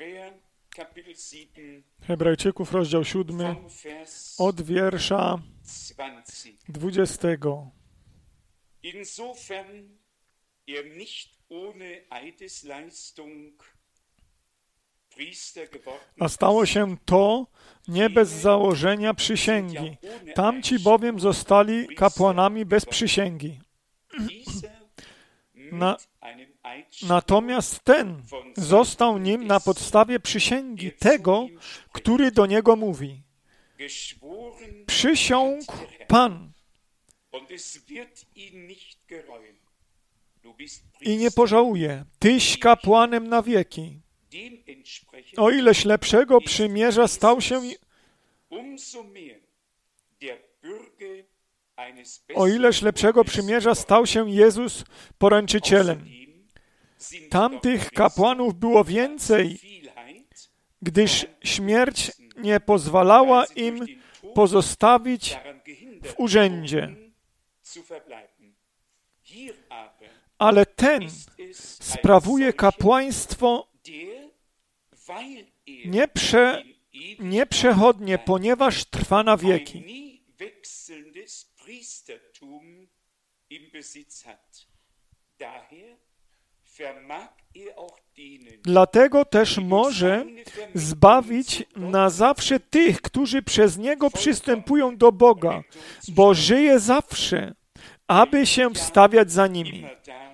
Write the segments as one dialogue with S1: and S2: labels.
S1: Hebrajczyków, rozdział 7, od wiersza 20.
S2: Insofern nicht ohne Eidesleistung Priester geworden
S1: A stało się to nie bez założenia przysięgi. Tamci bowiem zostali kapłanami bez przysięgi. Natomiast ten został nim na podstawie przysięgi tego, który do niego mówi. Przysiągł Pan i nie pożałuje. Tyś kapłanem na wieki. O ileż lepszego przymierza stał się Jezus poręczycielem. Tamtych kapłanów było więcej, gdyż śmierć nie pozwalała im pozostawić w urzędzie. Ale ten sprawuje kapłaństwo nieprzechodnie, ponieważ trwa na wieki. Dlatego też może zbawić na zawsze tych, którzy przez Niego przystępują do Boga, bo żyje zawsze, aby się wstawiać za nimi.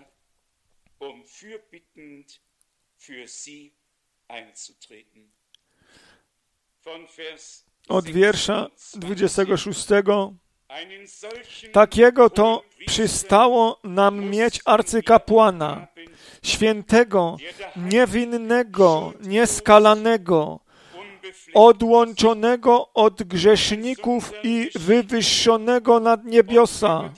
S1: Od wiersza 26. Takiego to przystało nam mieć arcykapłana, świętego, niewinnego, nieskalanego, odłączonego od grzeszników i wywyższonego nad niebiosa,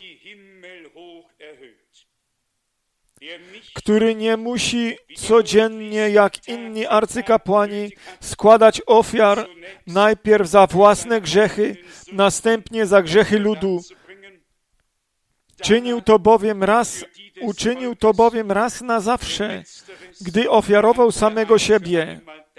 S1: który nie musi codziennie, jak inni arcykapłani, składać ofiar najpierw za własne grzechy, następnie za grzechy ludu. Uczynił to bowiem raz na zawsze, gdy ofiarował samego siebie.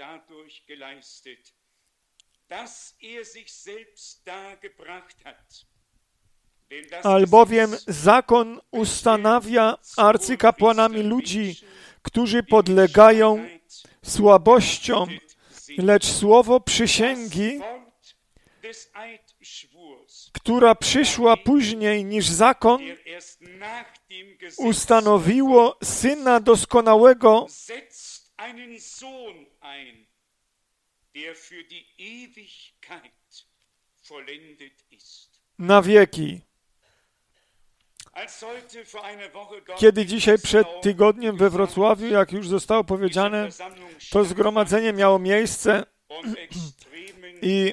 S1: Albowiem zakon ustanawia arcykapłanami ludzi, którzy podlegają słabościom, lecz słowo przysięgi, która przyszła później niż zakon, ustanowiło Syna doskonałego, na wieki. Kiedy dzisiaj przed tygodniem we Wrocławiu, jak już zostało powiedziane, to zgromadzenie miało miejsce i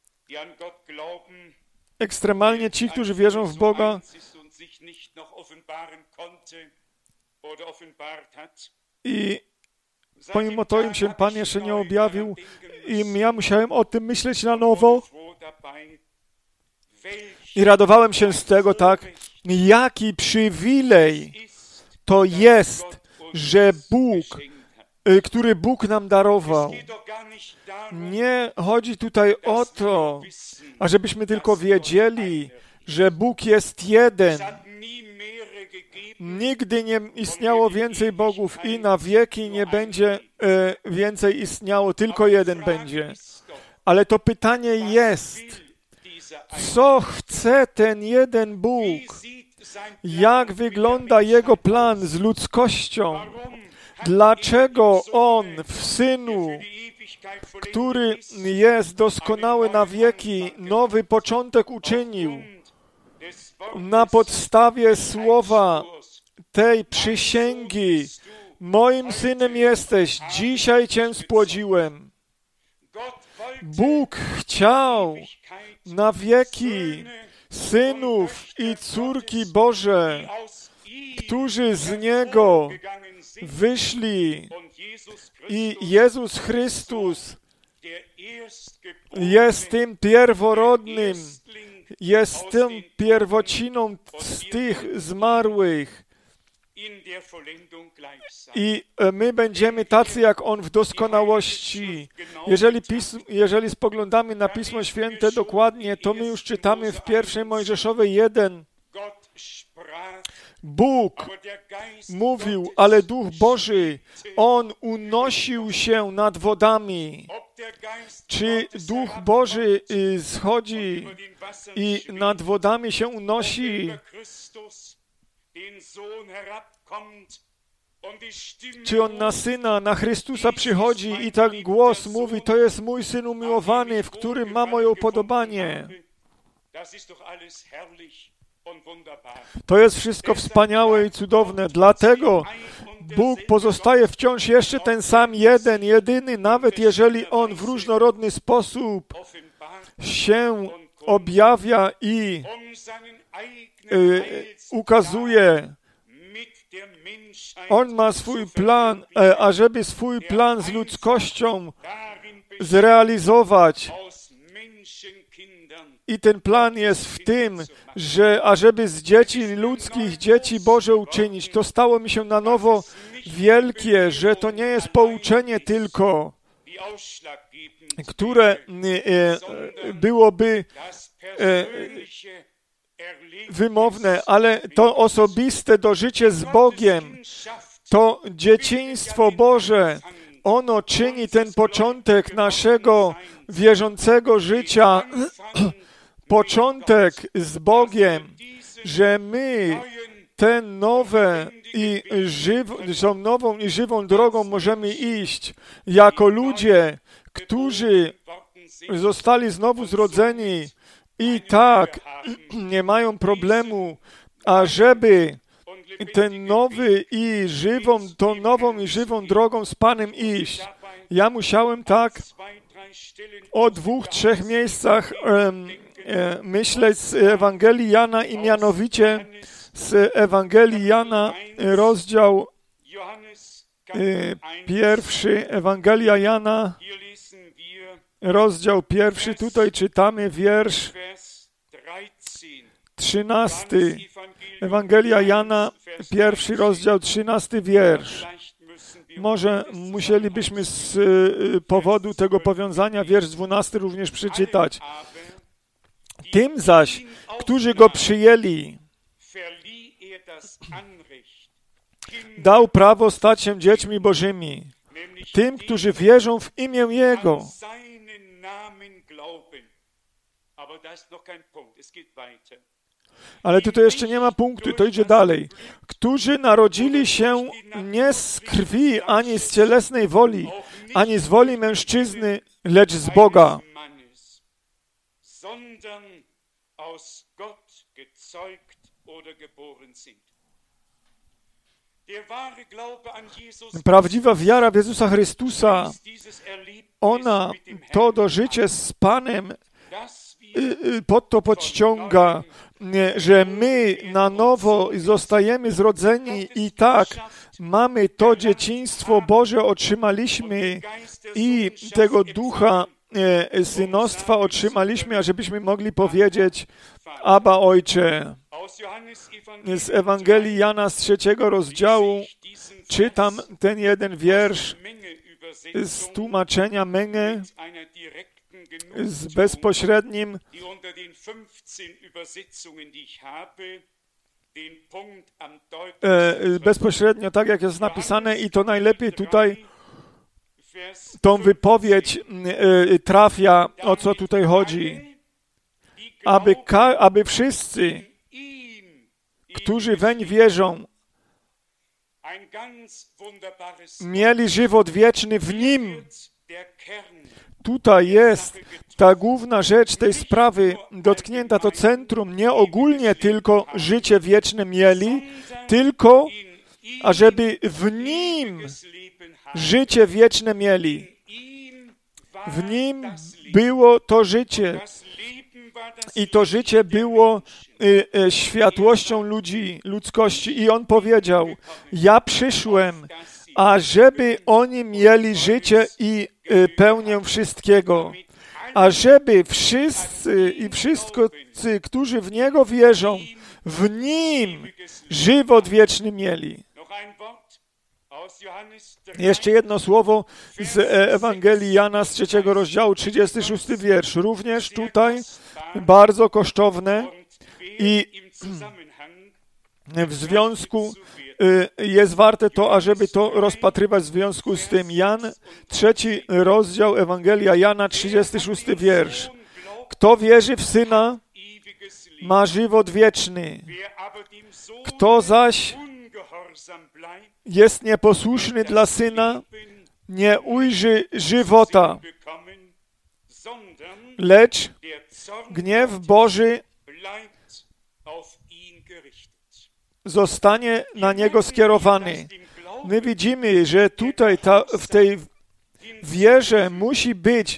S1: ekstremalnie ci, którzy wierzą w Boga, i pomimo to im się Pan jeszcze nie objawił i ja musiałem o tym myśleć na nowo i radowałem się z tego, tak, jaki przywilej to jest, że który Bóg nam darował. Nie chodzi tutaj o to, ażebyśmy tylko wiedzieli, że Bóg jest jeden. Nigdy nie istniało więcej bogów i na wieki nie będzie więcej istniało, tylko jeden będzie. Ale to pytanie jest, co chce ten jeden Bóg? Jak wygląda Jego plan z ludzkością? Dlaczego On w Synu, który jest doskonały na wieki, nowy początek uczynił na podstawie słowa tej przysięgi? Moim Synem jesteś, dzisiaj Cię spłodziłem. Bóg chciał na wieki synów i córki Boże, którzy z Niego wyszli, i Jezus Chrystus jest tym pierworodnym, jest tym pierwociną z tych zmarłych. I my będziemy tacy jak On w doskonałości. Jeżeli spoglądamy na Pismo Święte dokładnie, to my już czytamy w 1 Mojżeszowej 1. Bóg mówił, ale Duch Boży, On unosił się nad wodami. Czy Duch Boży schodzi i nad wodami się unosi? Czy On na Syna, na Chrystusa przychodzi i tak głos mówi, to jest mój Syn umiłowany, w którym ma moje upodobanie? To jest wszystko wspaniałe i cudowne. Dlatego Bóg pozostaje wciąż jeszcze ten sam jeden, jedyny, nawet jeżeli On w różnorodny sposób się objawia i ukazuje. On ma swój plan, ażeby swój plan z ludzkością zrealizować. I ten plan jest w tym, że ażeby z dzieci ludzkich dzieci Boże uczynić, to stało mi się na nowo wielkie, że to nie jest pouczenie tylko, które byłoby wymowne, ale to osobiste dożycie z Bogiem, to dzieciństwo Boże, ono czyni ten początek naszego wierzącego życia, początek z Bogiem, że my tę nową i żywą drogą możemy iść jako ludzie, którzy zostali znowu zrodzeni i tak nie mają problemu, ażeby ten nową i żywą drogą z Panem iść. Ja musiałem tak o 2-3 miejscach myśleć z Ewangelii Jana i mianowicie z Ewangelii Jana, rozdział 1, Ewangelia Jana, rozdział 1, tutaj czytamy wiersz 13. Ewangelia Jana, 1 rozdział, 13 wiersz. Może musielibyśmy z powodu tego powiązania wiersz 12 również przeczytać. Tym zaś, którzy Go przyjęli, dał prawo stać się dziećmi Bożymi. Tym, którzy wierzą w imię Jego. Ale tutaj jeszcze nie ma punktu, to idzie dalej. Którzy narodzili się nie z krwi, ani z cielesnej woli, ani z woli mężczyzny, lecz z Boga. Prawdziwa wiara w Jezusa Chrystusa, ona to dożycie z Panem pod to podciąga, że my na nowo zostajemy zrodzeni i tak mamy to dzieciństwo Boże, otrzymaliśmy i tego ducha synostwa otrzymaliśmy, ażebyśmy mogli powiedzieć: Abba, Ojcze. Z Ewangelii Jana z 3 rozdziału czytam ten jeden wiersz z tłumaczenia Menge, z bezpośrednim, bezpośrednio tak, jak jest napisane, i to najlepiej tutaj tą wypowiedź trafia, o co tutaj chodzi. Aby wszyscy, którzy weń wierzą, mieli żywot wieczny w Nim. Tutaj jest ta główna rzecz tej sprawy dotknięta, to centrum, nie ogólnie tylko życie wieczne mieli, tylko ażeby w Nim życie wieczne mieli. W Nim było to życie i to życie było światłością ludzkości. I On powiedział: ja przyszłem, ażeby oni mieli życie i pełnię wszystkiego, ażeby wszyscy i wszyscy, którzy w Niego wierzą, w Nim żywot wieczny mieli. Jeszcze jedno słowo z Ewangelii Jana z 3 rozdziału, 36 wiersz. Również tutaj bardzo kosztowne i w związku jest warte to, ażeby to rozpatrywać w związku z tym. Jan, 3 rozdział, Ewangelia Jana, 36 wiersz. Kto wierzy w Syna, ma żywot wieczny. Kto zaś jest nieposłuszny dla Syna, nie ujrzy żywota, lecz gniew Boży zostanie na niego skierowany. My widzimy, że tutaj w tej wierze musi być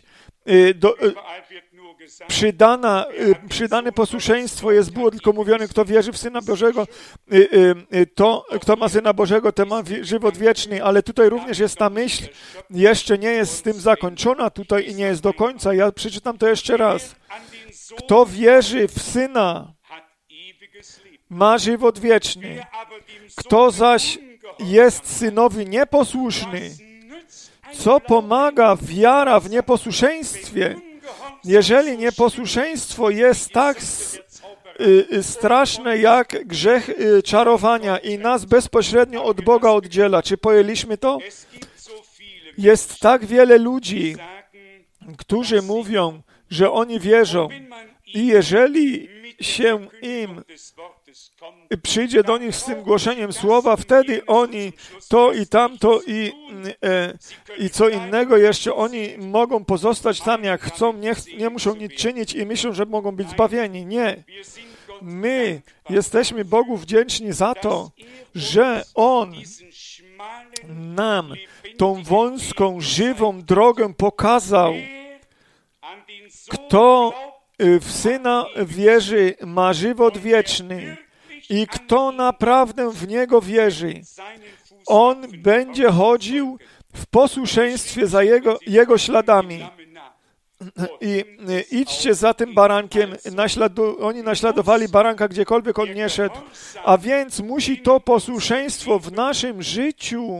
S1: przydane posłuszeństwo. Było tylko mówione, kto wierzy w Syna Bożego, kto ma Syna Bożego, ten ma żywot wieczny, ale tutaj również jest ta myśl, jeszcze nie jest z tym zakończona tutaj i nie jest do końca. Ja przeczytam to jeszcze raz. Kto wierzy w Syna, ma żywot wieczny. Kto zaś jest Synowi nieposłuszny, co pomaga wiara w nieposłuszeństwie? Jeżeli nieposłuszeństwo jest tak straszne jak grzech czarowania i nas bezpośrednio od Boga oddziela, czy pojęliśmy to? Jest tak wiele ludzi, którzy mówią, że oni wierzą i jeżeli się im przyjdzie do nich z tym głoszeniem słowa, wtedy oni to i tamto i co innego jeszcze, oni mogą pozostać tam jak chcą, nie muszą nic czynić i myślą, że mogą być zbawieni. Nie. My jesteśmy Bogu wdzięczni za to, że On nam tą wąską, żywą drogę pokazał. Kto w Syna wierzy, ma żywot wieczny i kto naprawdę w Niego wierzy, on będzie chodził w posłuszeństwie za Jego śladami. I idźcie za tym barankiem. Oni naśladowali baranka, gdziekolwiek on nie szedł. A więc musi to posłuszeństwo w naszym życiu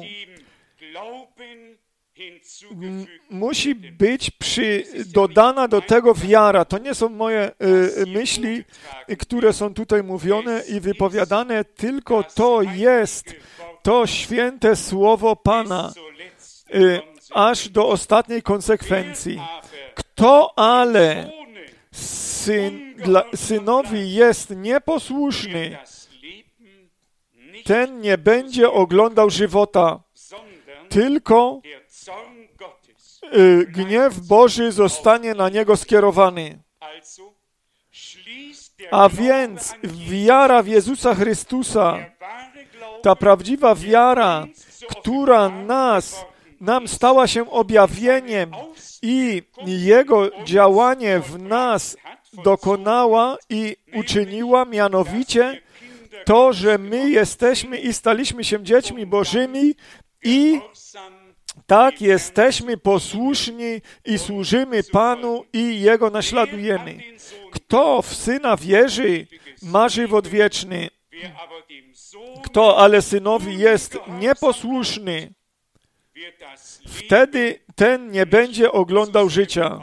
S1: musi być dodana do tego wiara. To nie są moje myśli, które są tutaj mówione i wypowiadane, tylko to jest to święte słowo Pana, aż do ostatniej konsekwencji. Kto ale synowi jest nieposłuszny, ten nie będzie oglądał żywota, tylko gniew Boży zostanie na niego skierowany. A więc wiara w Jezusa Chrystusa, ta prawdziwa wiara, która nam stała się objawieniem i Jego działanie w nas dokonała i uczyniła, mianowicie to, że my jesteśmy i staliśmy się dziećmi Bożymi i tak jesteśmy posłuszni i służymy Panu i Jego naśladujemy. Kto w Syna wierzy, ma żywot wieczny. Kto ale Synowi jest nieposłuszny, wtedy ten nie będzie oglądał życia.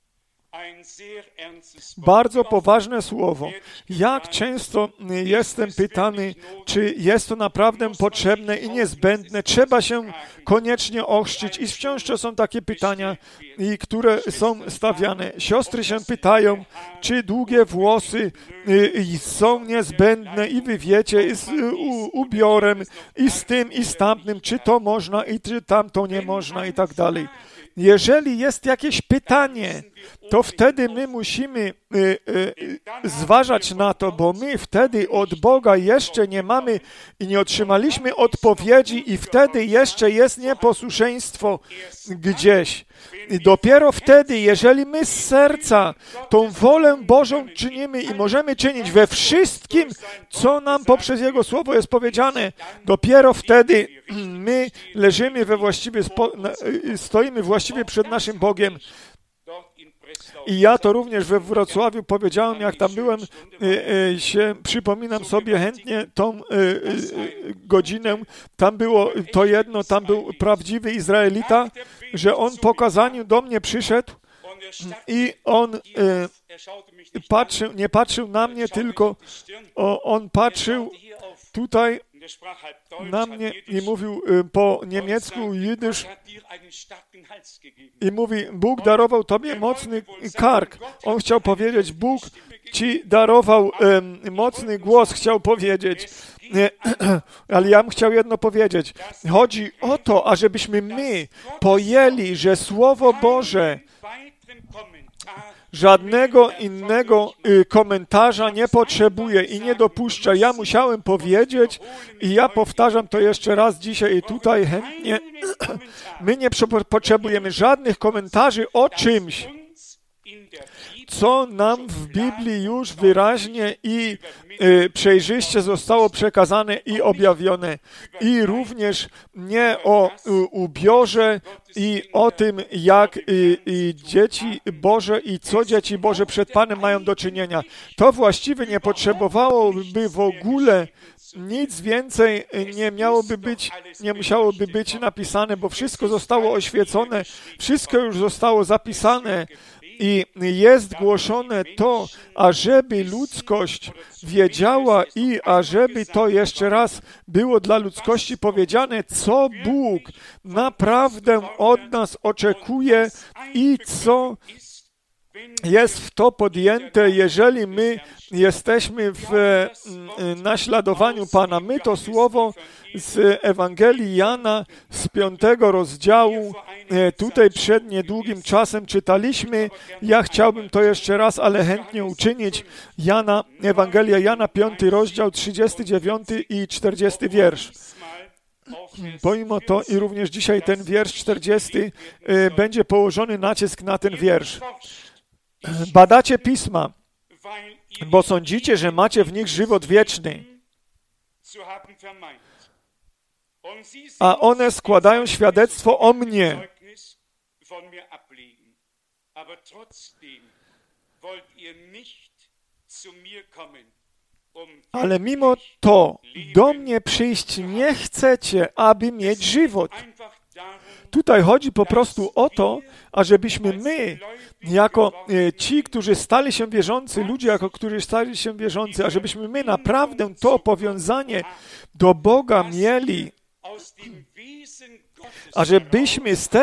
S1: Bardzo poważne słowo. Jak często jestem pytany, czy jest to naprawdę potrzebne i niezbędne, trzeba się koniecznie ochrzcić i wciąż są takie pytania, które są stawiane. Siostry się pytają, czy długie włosy są niezbędne i wy wiecie, i z ubiorem, i z tym, i z tamtym, czy to można, i czy tamto nie można, i tak dalej. Jeżeli jest jakieś pytanie, to wtedy my musimy zważać na to, bo my wtedy od Boga jeszcze nie mamy i nie otrzymaliśmy odpowiedzi i wtedy jeszcze jest nieposłuszeństwo gdzieś. I dopiero wtedy, jeżeli my z serca tą wolę Bożą czynimy i możemy czynić we wszystkim, co nam poprzez Jego Słowo jest powiedziane, dopiero wtedy my leżymy stoimy właściwie przed naszym Bogiem. I ja to również we Wrocławiu powiedziałem, jak tam byłem, przypominam sobie chętnie tą godzinę. Tam było to jedno, tam był prawdziwy Izraelita, że on po kazaniu do mnie przyszedł i on nie patrzył na mnie, tylko on patrzył tutaj na mnie i mówił po niemiecku, jidysz, i mówi, Bóg darował tobie mocny kark. On chciał powiedzieć, Bóg ci darował mocny głos, chciał powiedzieć. Ale ja bym chciał jedno powiedzieć. Chodzi o to, ażebyśmy my pojęli, że Słowo Boże żadnego innego komentarza nie potrzebuje i nie dopuszcza. Ja musiałem powiedzieć i ja powtarzam to jeszcze raz dzisiaj i tutaj chętnie. My nie potrzebujemy żadnych komentarzy o czymś, co nam w Biblii już wyraźnie i przejrzyście zostało przekazane i objawione. I również nie o ubiorze i o tym, jak dzieci Boże i co dzieci Boże przed Panem mają do czynienia. To właściwie nie potrzebowałoby w ogóle nic więcej nie musiałoby być napisane, bo wszystko zostało oświecone, wszystko już zostało zapisane. I jest głoszone to, ażeby ludzkość wiedziała i ażeby to jeszcze raz było dla ludzkości powiedziane, co Bóg naprawdę od nas oczekuje i co jest w to podjęte, jeżeli my jesteśmy w naśladowaniu Pana. My to słowo z Ewangelii Jana z 5 rozdziału tutaj przed niedługim czasem czytaliśmy. Ja chciałbym to jeszcze raz, ale chętnie uczynić. Ewangelia Jana, 5 rozdział, 39 i 40 wiersz. Pomimo to i również dzisiaj ten wiersz 40 będzie położony nacisk na ten wiersz. Badacie Pisma, bo sądzicie, że macie w nich żywot wieczny, a one składają świadectwo o mnie. Ale mimo to do mnie przyjść nie chcecie, aby mieć żywot. Tutaj chodzi po prostu o to, ażebyśmy my, jako ci, którzy stali się wierzący, ludzie, którzy stali się wierzący, ażebyśmy my naprawdę to powiązanie do Boga mieli, ażebyśmy z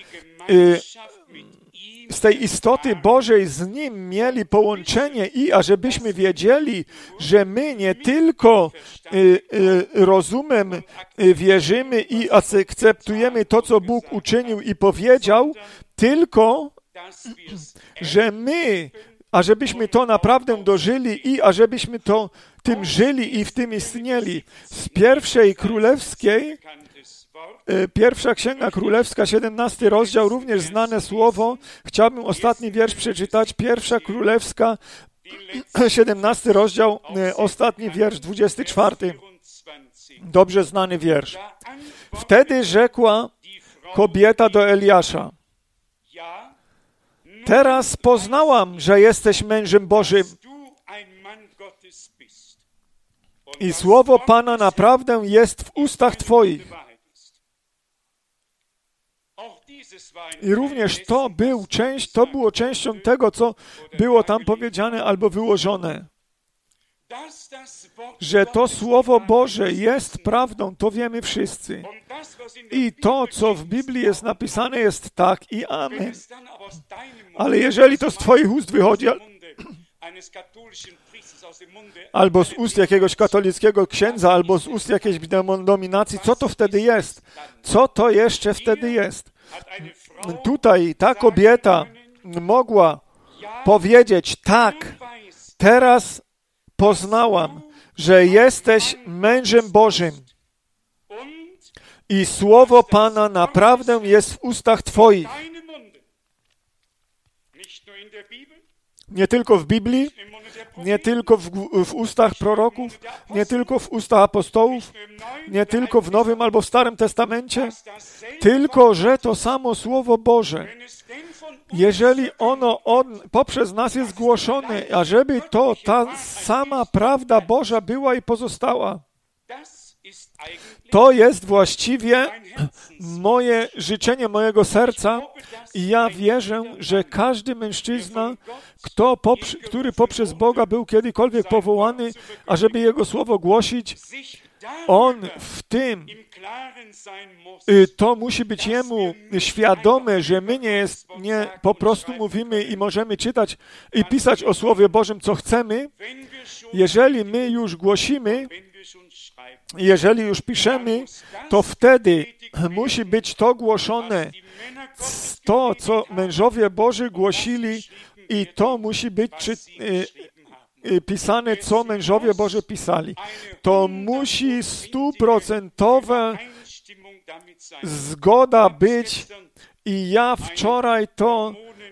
S1: tej istoty Bożej z Nim mieli połączenie i ażebyśmy wiedzieli, że my nie tylko rozumem wierzymy i akceptujemy to, co Bóg uczynił i powiedział, tylko że my, ażebyśmy to naprawdę dożyli i ażebyśmy tym żyli i w tym istnieli. Z pierwszej królewskiej, pierwsza Księga Królewska, 17 rozdział, również znane słowo. Chciałbym ostatni wiersz przeczytać. Pierwsza Królewska, 17 rozdział, ostatni wiersz, 24. Dobrze znany wiersz. Wtedy rzekła kobieta do Eliasza: teraz poznałam, że jesteś mężem Bożym i słowo Pana naprawdę jest w ustach Twoich. I również to było częścią tego, co było tam powiedziane albo wyłożone. Że to Słowo Boże jest prawdą, to wiemy wszyscy. I to, co w Biblii jest napisane, jest tak i amen. Ale jeżeli to z Twoich ust wychodzi, albo z ust jakiegoś katolickiego księdza, albo z ust jakiejś denominacji, co to wtedy jest? Co to jeszcze wtedy jest? Tutaj ta kobieta mogła powiedzieć: tak, teraz poznałam, że jesteś mężem Bożym i słowo Pana naprawdę jest w ustach Twoich. Nie tylko w Biblii, nie tylko w ustach proroków, nie tylko w ustach apostołów, nie tylko w Nowym albo w Starym Testamencie, tylko że to samo Słowo Boże, jeżeli ono poprzez nas jest głoszone, ażeby to ta sama prawda Boża była i pozostała. To jest właściwie moje życzenie mojego serca i ja wierzę, że każdy mężczyzna, który poprzez Boga był kiedykolwiek powołany, ażeby Jego słowo głosić, on w tym, to musi być jemu świadome, że my nie po prostu mówimy i możemy czytać i pisać o Słowie Bożym, co chcemy. Jeżeli my już głosimy, jeżeli już piszemy, to wtedy musi być to głoszone, to, co mężowie Boży głosili i to musi być pisane, co mężowie Boży pisali. To musi 100% zgoda być i ja wczoraj to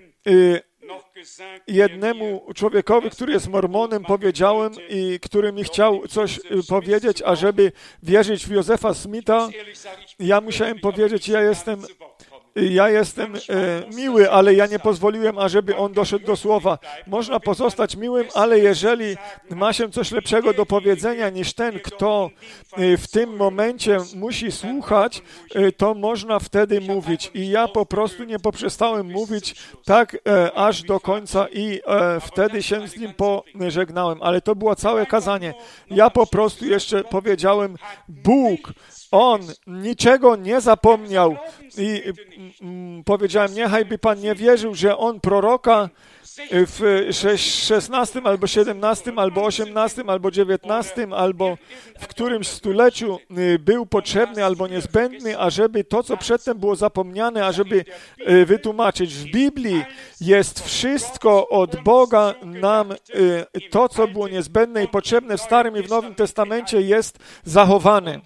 S1: jednemu człowiekowi, który jest mormonem, powiedziałem i który mi chciał coś powiedzieć, ażeby wierzyć w Józefa Smitha. Ja musiałem powiedzieć, ja jestem miły, ale ja nie pozwoliłem, ażeby on doszedł do słowa. Można pozostać miłym, ale jeżeli ma się coś lepszego do powiedzenia niż ten, kto w tym momencie musi słuchać, to można wtedy mówić. I ja po prostu nie poprzestałem mówić tak aż do końca i wtedy się z nim pożegnałem. Ale to było całe kazanie. Ja po prostu jeszcze powiedziałem, Bóg, On niczego nie zapomniał i powiedziałem, niechajby Pan nie wierzył, że On proroka w 16 albo 17 albo 18 albo 19 albo w którymś stuleciu był potrzebny albo niezbędny, ażeby to, co przedtem było zapomniane, ażeby wytłumaczyć. W Biblii jest wszystko od Boga nam, to, co było niezbędne i potrzebne w Starym i w Nowym Testamencie jest zachowane.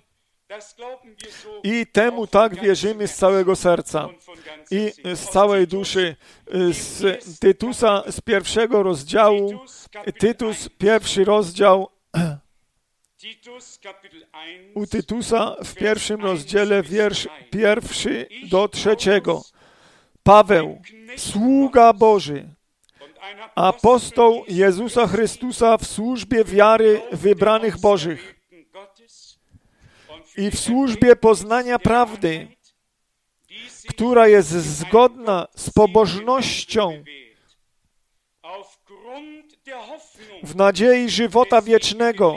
S1: I temu tak wierzymy z całego serca i z całej duszy. Z Tytusa, z pierwszego rozdziału, Tytus, pierwszy rozdział, u Tytusa w pierwszym rozdziale, wiersz 1 do 3. Paweł, sługa Boży, apostoł Jezusa Chrystusa w służbie wiary wybranych Bożych i w służbie poznania prawdy, która jest zgodna z pobożnością, w nadziei żywota wiecznego,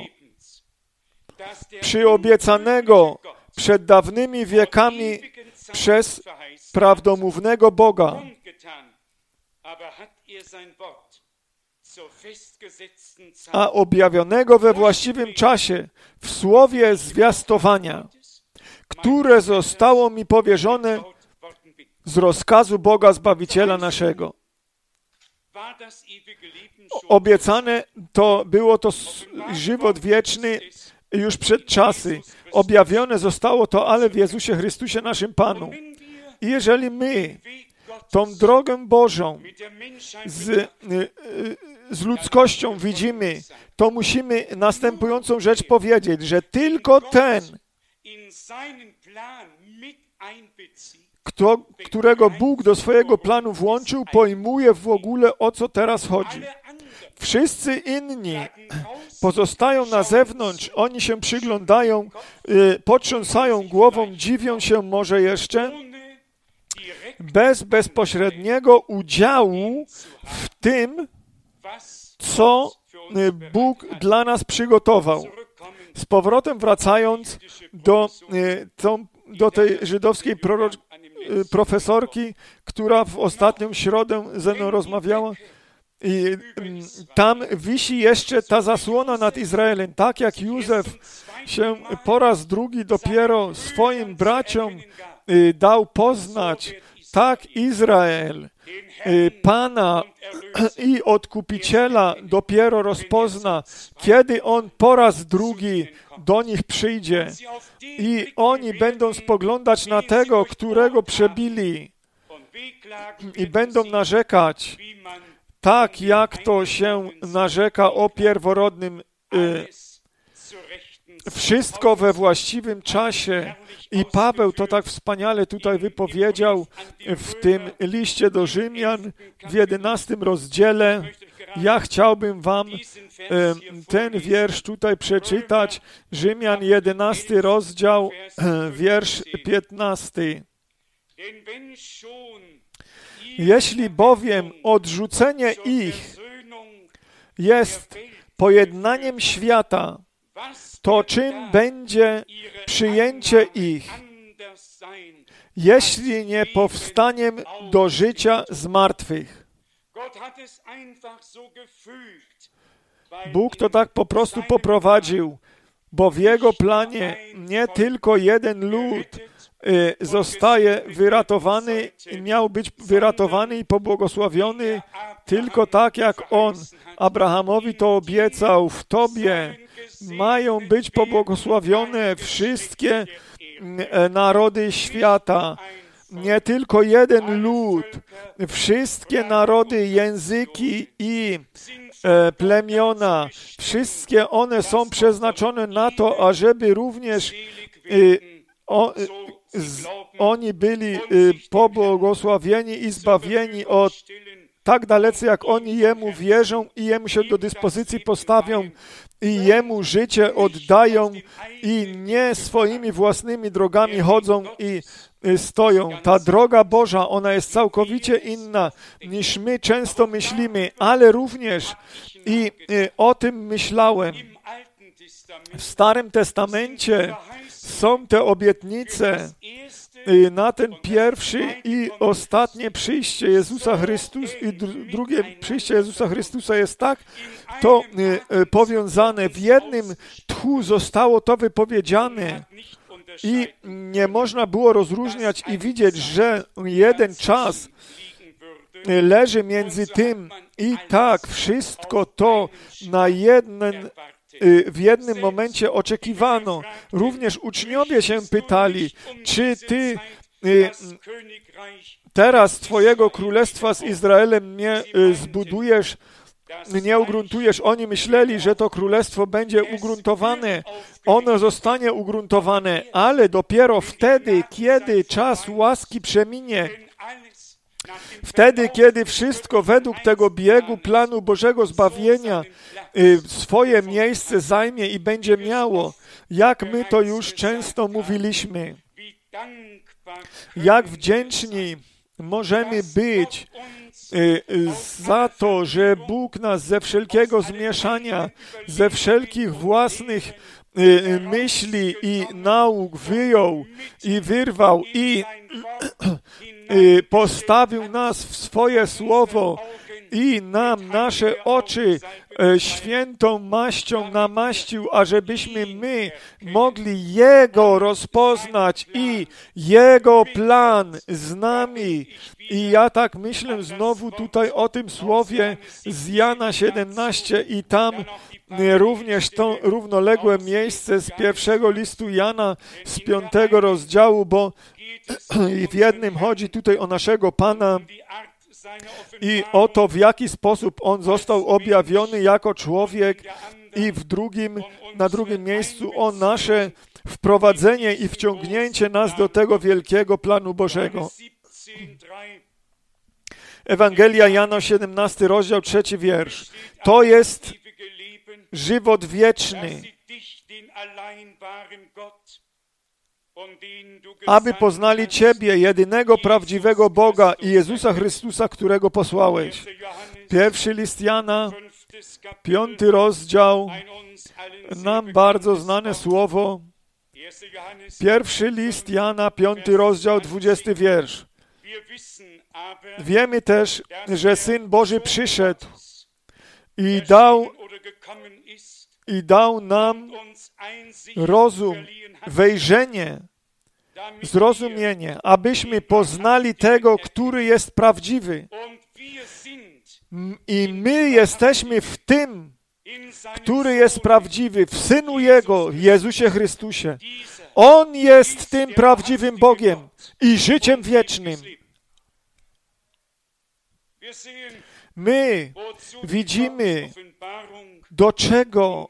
S1: przyobiecanego przed dawnymi wiekami przez prawdomównego Boga. A objawionego we właściwym czasie w słowie zwiastowania, które zostało mi powierzone z rozkazu Boga Zbawiciela naszego. Obiecane było to żywot wieczny już przed czasy. Objawione zostało to, ale w Jezusie Chrystusie naszym Panu. I jeżeli my tą drogę Bożą z ludzkością widzimy, to musimy następującą rzecz powiedzieć, że tylko ten, którego Bóg do swojego planu włączył, pojmuje w ogóle, o co teraz chodzi. Wszyscy inni pozostają na zewnątrz, oni się przyglądają, potrząsają głową, dziwią się może jeszcze, bez bezpośredniego udziału w tym, co Bóg dla nas przygotował. Z powrotem wracając do tej żydowskiej profesorki, która w ostatnią środę ze mną rozmawiała, i tam wisi jeszcze ta zasłona nad Izraelem. Tak jak Józef się po raz drugi dopiero swoim braciom dał poznać, tak Izrael Pana i Odkupiciela dopiero rozpozna, kiedy On po raz drugi do nich przyjdzie i oni będą spoglądać na tego, którego przebili i będą narzekać, tak jak to się narzeka o pierworodnym, wszystko we właściwym czasie. I Paweł to tak wspaniale tutaj wypowiedział w tym liście do Rzymian w 11 rozdziale. Ja chciałbym wam ten wiersz tutaj przeczytać. Rzymian 11 rozdział, wiersz 15. Jeśli bowiem odrzucenie ich jest pojednaniem świata, to czym będzie przyjęcie ich, jeśli nie powstaniem do życia z martwych? Bóg to tak po prostu poprowadził, bo w Jego planie nie tylko jeden lud zostaje wyratowany, miał być wyratowany i pobłogosławiony, tylko tak jak On Abrahamowi to obiecał, w Tobie mają być pobłogosławione wszystkie narody świata. Nie tylko jeden lud, wszystkie narody, języki i plemiona, wszystkie one są przeznaczone na to, ażeby również oni byli pobłogosławieni i zbawieni od tak dalece, jak oni Jemu wierzą i Jemu się do dyspozycji postawią i Jemu życie oddają i nie swoimi własnymi drogami chodzą i stoją. Ta droga Boża, ona jest całkowicie inna niż my często myślimy, ale również i o tym myślałem. W Starym Testamencie są te obietnice na ten pierwszy i ostatnie przyjście Jezusa Chrystusa i drugie przyjście Jezusa Chrystusa jest tak to powiązane. W jednym tchu zostało to wypowiedziane i nie można było rozróżniać i widzieć, że jeden czas leży między tym i tak wszystko to w jednym momencie oczekiwano. Również uczniowie się pytali, czy ty teraz Twojego królestwa z Izraelem nie zbudujesz, nie ugruntujesz. Oni myśleli, że to królestwo będzie ugruntowane. Ono zostanie ugruntowane, ale dopiero wtedy, kiedy czas łaski przeminie, wtedy, kiedy wszystko według tego biegu planu Bożego zbawienia swoje miejsce zajmie i będzie miało, jak my to już często mówiliśmy, jak wdzięczni możemy być za to, że Bóg nas ze wszelkiego zmieszania, ze wszelkich własnych myśli i nauk wyjął i wyrwał i postawił nas w swoje słowo i nam nasze oczy świętą maścią namaścił, ażebyśmy my mogli Jego rozpoznać i Jego plan z nami. I ja tak myślę znowu tutaj o tym słowie z Jana 17 i tam również to równoległe miejsce z pierwszego listu Jana z 5 rozdziału, bo w jednym chodzi tutaj o naszego Pana i o to, w jaki sposób On został objawiony jako człowiek i na drugim miejscu o nasze wprowadzenie i wciągnięcie nas do tego wielkiego planu Bożego. Ewangelia Jana, 17 rozdział, 3 wiersz. To jest żywot wieczny, aby poznali Ciebie, jedynego prawdziwego Boga i Jezusa Chrystusa, którego posłałeś. Pierwszy list Jana, 5 rozdział, nam bardzo znane słowo. Pierwszy list Jana, 5 rozdział, 20 wiersz. Wiemy też, że Syn Boży przyszedł i dał nam rozum, wejrzenie, zrozumienie, abyśmy poznali tego, który jest prawdziwy. I my jesteśmy w tym, który jest prawdziwy, w Synu Jego, Jezusie Chrystusie. On jest tym prawdziwym Bogiem i życiem wiecznym. My widzimy, do czego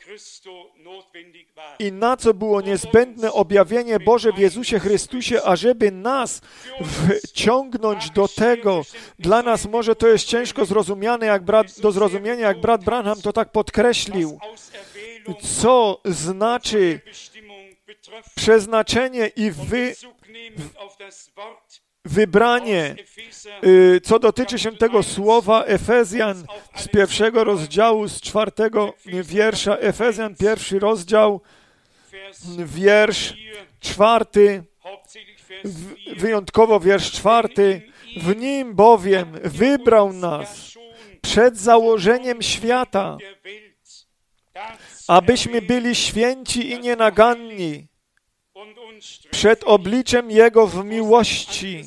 S1: i na co było niezbędne objawienie Boże w Jezusie Chrystusie, ażeby nas wciągnąć do tego. Dla nas może to jest ciężko zrozumiane, do zrozumienia, jak brat Branham to tak podkreślił. Co znaczy przeznaczenie i wybranie, co dotyczy się tego słowa Efezjan z 1 rozdziału, z 4 wiersza, Efezjan 1 rozdział, wiersz 4, wyjątkowo wiersz 4, w Nim bowiem wybrał nas przed założeniem świata, abyśmy byli święci i nienaganni przed obliczem Jego w miłości.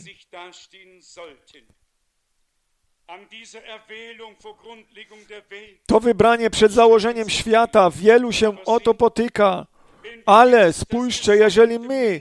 S1: To wybranie przed założeniem świata wielu się o to potyka, ale spójrzcie, jeżeli my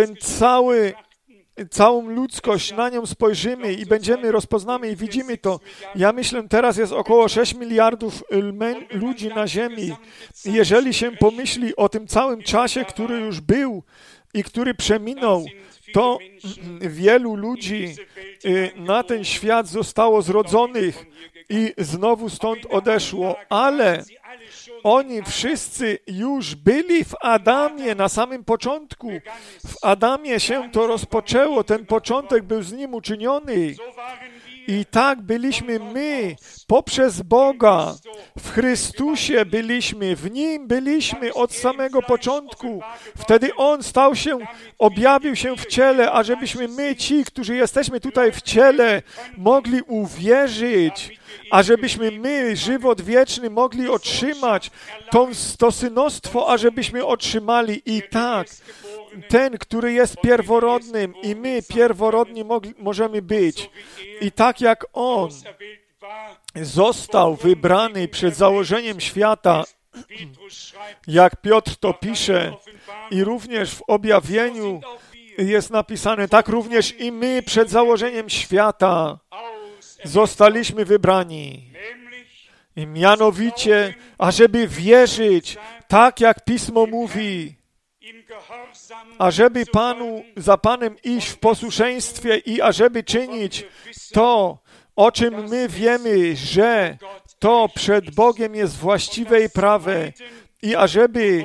S1: całą ludzkość na nią spojrzymy i rozpoznamy i widzimy to. Ja myślę, teraz jest około 6 miliardów ludzi na ziemi. Jeżeli się pomyśli o tym całym czasie, który już był i który przeminął, to wielu ludzi na ten świat zostało zrodzonych i znowu stąd odeszło, ale oni wszyscy już byli w Adamie na samym początku. W Adamie się to rozpoczęło, ten początek był z nim uczyniony. I tak byliśmy my, poprzez Boga, w Chrystusie byliśmy, w Nim byliśmy od samego początku. Wtedy On objawił się w ciele, ażebyśmy my, ci, którzy jesteśmy tutaj w ciele, mogli uwierzyć, ażebyśmy my, żywot wieczny, mogli otrzymać to synostwo, ażebyśmy otrzymali. I tak, ten, który jest pierworodnym i my pierworodni możemy być. I tak jak On został wybrany przed założeniem świata, jak Piotr to pisze, i również w objawieniu jest napisane, tak również i my przed założeniem świata zostaliśmy wybrani. I mianowicie, ażeby wierzyć, tak jak Pismo mówi, ażeby za Panem iść w posłuszeństwie i ażeby czynić to, o czym my wiemy, że to przed Bogiem jest właściwe i prawe i ażeby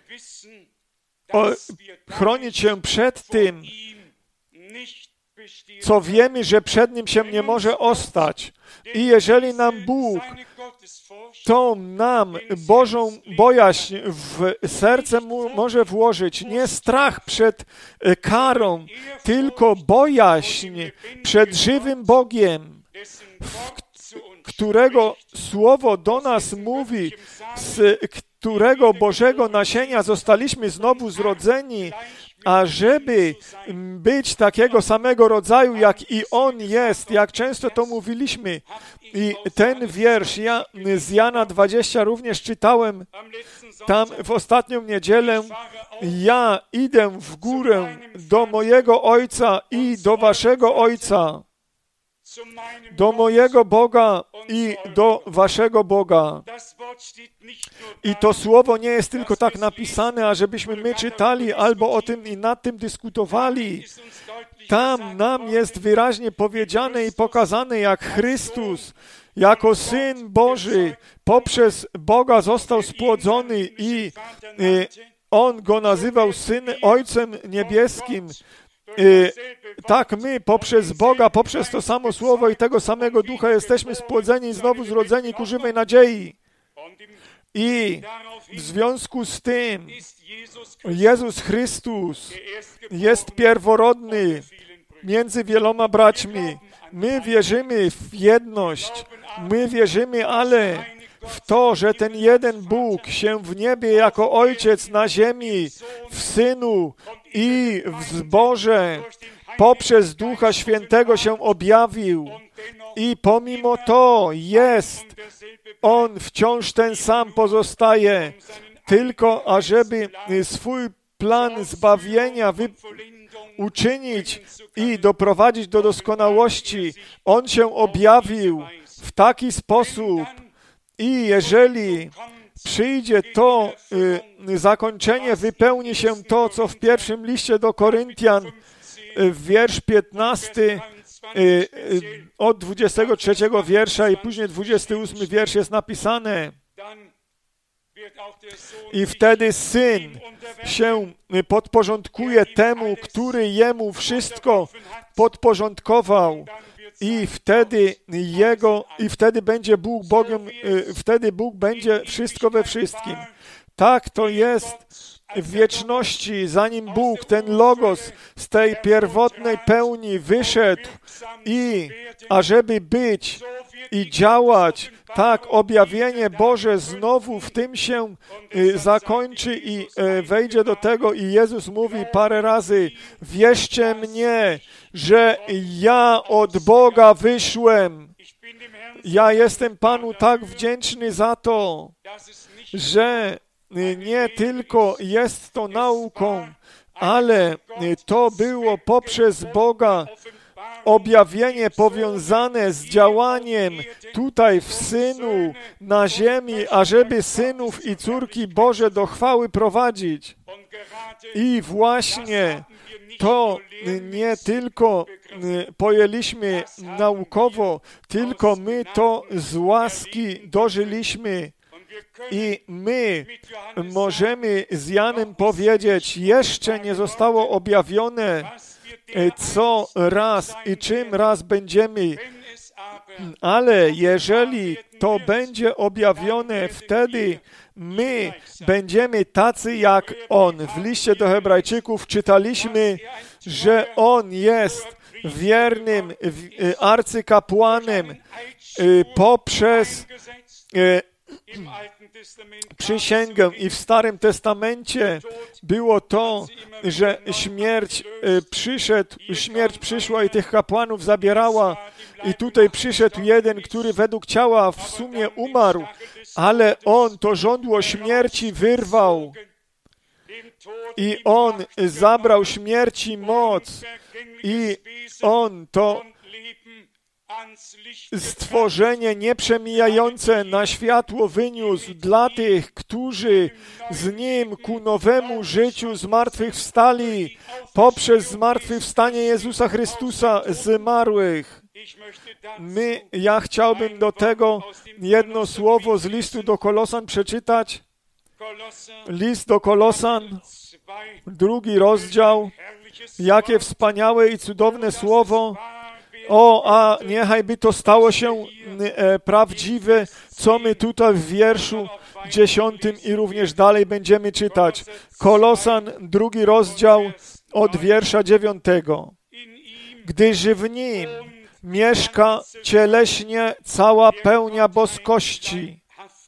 S1: chronić się przed tym, co wiemy, że przed Nim się nie może ostać. I jeżeli nam Bóg nam Bożą bojaźń w serce może włożyć, nie strach przed karą, tylko bojaźń przed żywym Bogiem, którego Słowo do nas mówi, z którego Bożego nasienia zostaliśmy znowu zrodzeni, ażeby być takiego samego rodzaju, jak i On jest, jak często to mówiliśmy. I ten wiersz z Jana 20 również czytałem tam w ostatnią niedzielę. Ja idę w górę do mojego Ojca i do waszego Ojca, do mojego Boga i do waszego Boga. I to słowo nie jest tylko tak napisane, ażebyśmy my czytali albo o tym i nad tym dyskutowali. Tam nam jest wyraźnie powiedziane i pokazane, jak Chrystus jako Syn Boży poprzez Boga został spłodzony i On Go nazywał Ojcem Niebieskim. Tak my poprzez Boga, poprzez to samo Słowo i tego samego Ducha jesteśmy spłodzeni i znowu zrodzeni ku żywej nadziei. I w związku z tym Jezus Chrystus jest pierworodny między wieloma braćmi. My wierzymy w jedność, my wierzymy ale w to, że ten jeden Bóg się w niebie jako Ojciec na ziemi, w Synu i w zborze poprzez Ducha Świętego się objawił. I pomimo to On wciąż ten sam pozostaje, tylko ażeby swój plan zbawienia uczynić i doprowadzić do doskonałości. On się objawił w taki sposób i jeżeli przyjdzie to zakończenie, wypełni się to, co w pierwszym liście do Koryntian, wiersz 15, od 23 wiersza i później 28 wiersz jest napisane. I wtedy Syn się podporządkuje temu, który Jemu wszystko podporządkował. I wtedy będzie Bóg Bogiem, wtedy Bóg będzie wszystko we wszystkim. Tak to jest w wieczności, zanim Bóg, ten Logos, z tej pierwotnej pełni wyszedł i ażeby być i działać, tak objawienie Boże znowu w tym się zakończy i wejdzie do tego i Jezus mówi parę razy: wierzcie mnie, że ja od Boga wyszłem. Ja jestem Panu tak wdzięczny za to, że nie tylko jest to nauką, ale to było poprzez Boga objawienie powiązane z działaniem tutaj w Synu na ziemi, ażeby synów i córki Boże do chwały prowadzić. I właśnie to nie tylko pojęliśmy naukowo, tylko my to z łaski dożyliśmy. I my możemy z Janem powiedzieć, jeszcze nie zostało objawione, co raz i czym raz będziemy, ale jeżeli to będzie objawione, wtedy my będziemy tacy jak On. W liście do Hebrajczyków czytaliśmy, że On jest wiernym arcykapłanem poprzez przysięgę i w Starym Testamencie było to, że śmierć przyszła i tych kapłanów zabierała i tutaj przyszedł jeden, który według ciała w sumie umarł, ale on to żądło śmierci wyrwał i on zabrał śmierci moc i on to stworzenie nieprzemijające na światło wyniósł dla tych, którzy z Nim ku nowemu życiu zmartwychwstali poprzez zmartwychwstanie Jezusa Chrystusa z zmarłych. Ja chciałbym do tego jedno słowo z listu do Kolosan przeczytać. List do Kolosan, 2 rozdział. Jakie wspaniałe i cudowne słowo. A niechaj by to stało się prawdziwe, co my tutaj w wierszu 10 i również dalej będziemy czytać. Kolosan, 2 rozdział od wiersza 9. Gdyż w Nim mieszka cieleśnie cała pełnia boskości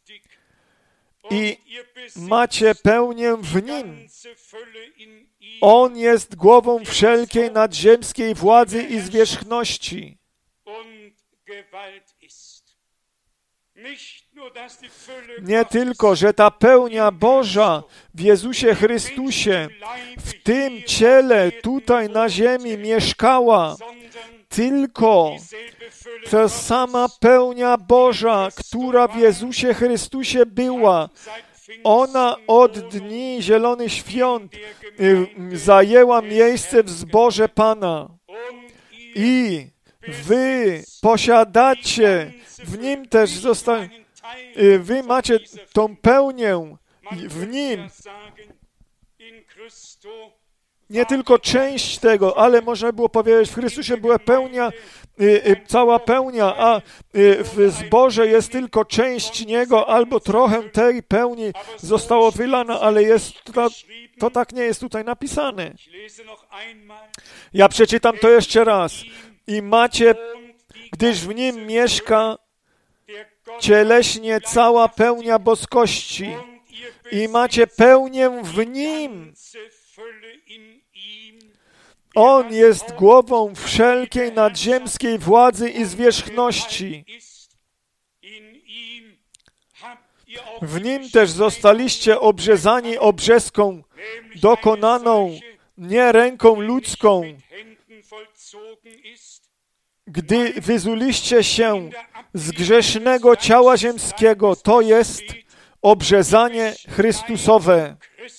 S1: i macie pełnię w Nim. On jest głową wszelkiej nadziemskiej władzy i zwierzchności. Nie tylko, że ta pełnia Boża w Jezusie Chrystusie w tym ciele tutaj na ziemi mieszkała, tylko ta sama pełnia Boża, która w Jezusie Chrystusie była, ona od dni Zielonych Świąt zajęła miejsce w zborze Pana. I wy posiadacie, w Nim też wy macie tą pełnię w Nim. Nie tylko część tego, ale można było powiedzieć, w Chrystusie była pełnia, cała pełnia, a w zborze jest tylko część Niego, albo trochę tej pełni zostało wylana, ale to tak nie jest tutaj napisane. Ja przeczytam to jeszcze raz. I macie, gdyż w Nim mieszka cieleśnie cała pełnia boskości i macie pełnię w Nim. On jest głową wszelkiej nadziemskiej władzy i zwierzchności. W Nim też zostaliście obrzezani obrzezką dokonaną nie ręką ludzką, gdy wyzuliście się z grzesznego ciała ziemskiego, to jest obrzezanie Chrystusowe.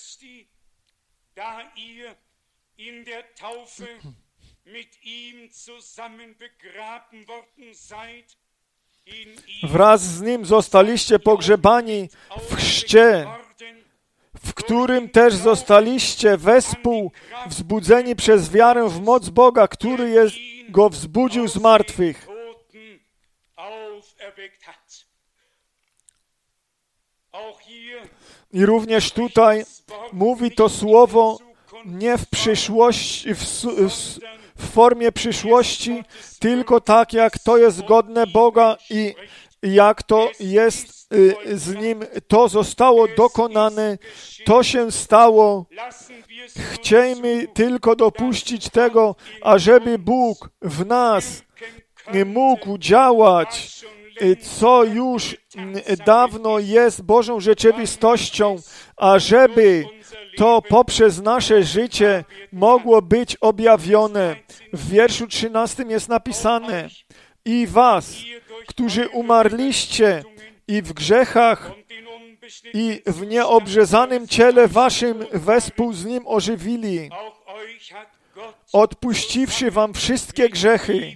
S1: Wraz z Nim zostaliście pogrzebani w chrzcie, w którym też zostaliście wespół wzbudzeni przez wiarę w moc Boga, który Go wzbudził z martwych. I również tutaj mówi to słowo nie w przyszłości, w formie przyszłości, tylko tak, jak to jest godne Boga i jak to jest z Nim, to zostało dokonane, to się stało. Chciejmy tylko dopuścić tego, ażeby Bóg w nas mógł działać, co już dawno jest Bożą rzeczywistością, ażeby to poprzez nasze życie mogło być objawione. W wierszu 13 jest napisane: i was, którzy umarliście i w grzechach i w nieobrzezanym ciele waszym wespół z Nim ożywili, odpuściwszy wam wszystkie grzechy,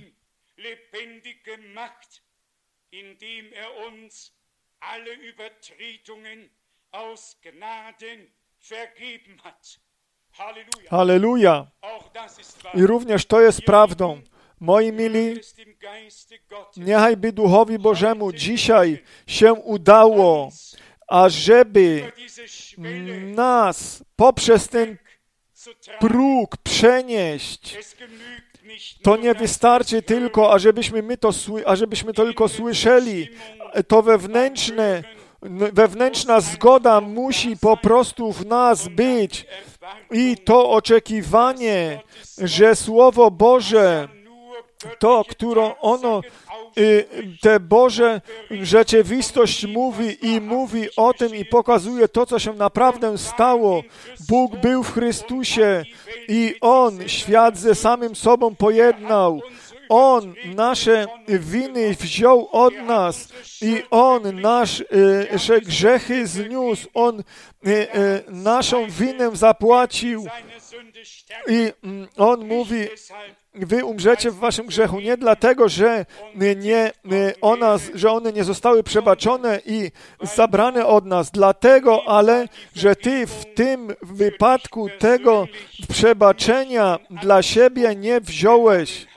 S1: Halleluja! I również to jest prawdą. Moi mili, niechaj by Duchowi Bożemu dzisiaj się udało, ażeby nas poprzez ten próg przenieść. To nie wystarczy tylko, ażebyśmy to tylko słyszeli. To wewnętrzna zgoda musi po prostu w nas być. I to oczekiwanie, że Słowo Boże, to, którą ono, te Boże rzeczywistość mówi o tym i pokazuje to, co się naprawdę stało. Bóg był w Chrystusie i On świat ze samym sobą pojednał. On nasze winy wziął od nas i On nasze grzechy zniósł. On naszą winę zapłacił. I On mówi: wy umrzecie w waszym grzechu nie dlatego, że one nie zostały przebaczone i zabrane od nas, dlatego, ale że ty w tym wypadku tego przebaczenia dla siebie nie wziąłeś.